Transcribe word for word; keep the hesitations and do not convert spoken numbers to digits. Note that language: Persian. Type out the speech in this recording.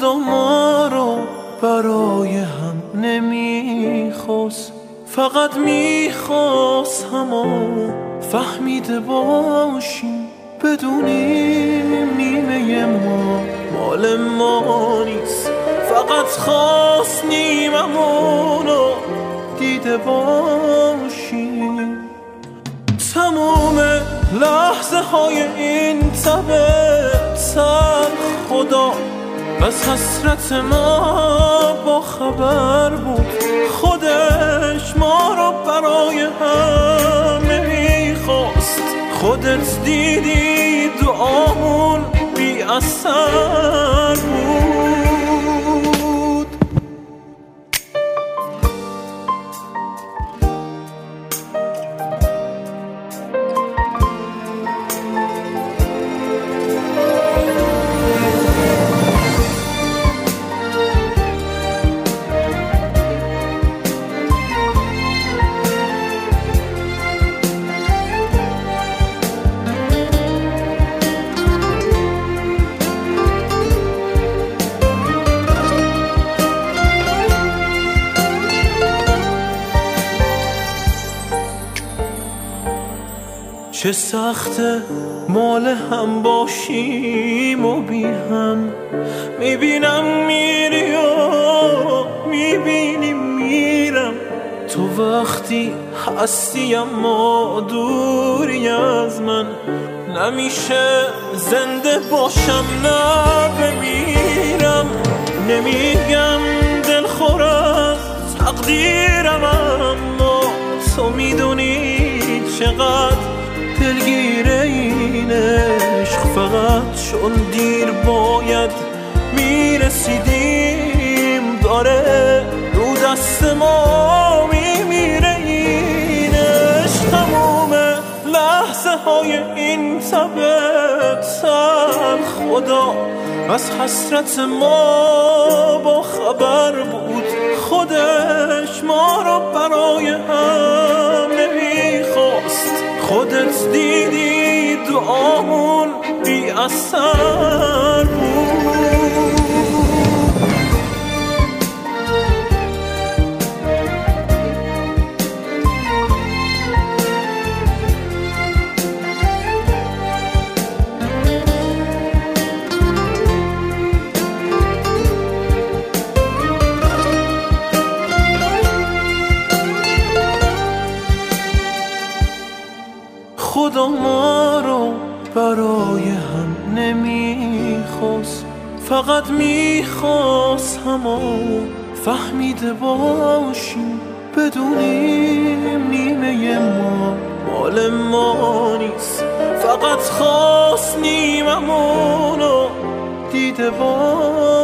خدا ما رو برای هم نمیخواست، فقط میخواست همو فهمیده باشیم، بدونیم نیمه ما مال ما نیست، فقط خواست نیممونو دیده باشیم. تموم لحظه های این تب خدا بس حسرت ما با خبر بود، خودش ما رو برای هم نمیخواست، خودت دیدی دعامون بی اثر بود. چه سخته مال هم باشیم و بی هم، میبینم میری و میبینی میرم، تو وقتی هستی اما دوری از من، نمیشه زنده باشم نه بمیرم، نمیگم دلخور از تقدیرم، اما تو میدونی چقدر دلگیره این عشق، فقط چون دیر باید میرسیدیم، داره رو دست ما میمیره این عشق. تموم لحظه های این تب خدا از حسرت ما با خبر بود، خودش ما رو برای هم نمیخواست، خودت دیدی دعامون بی اثر بود. خدا ما رو برای هم نمیخواست، فقط میخواست همو فهمیده باشیم، بدونیم نیمه ما مال ما نیست، فقط خواست نیممونو دیده باشیم.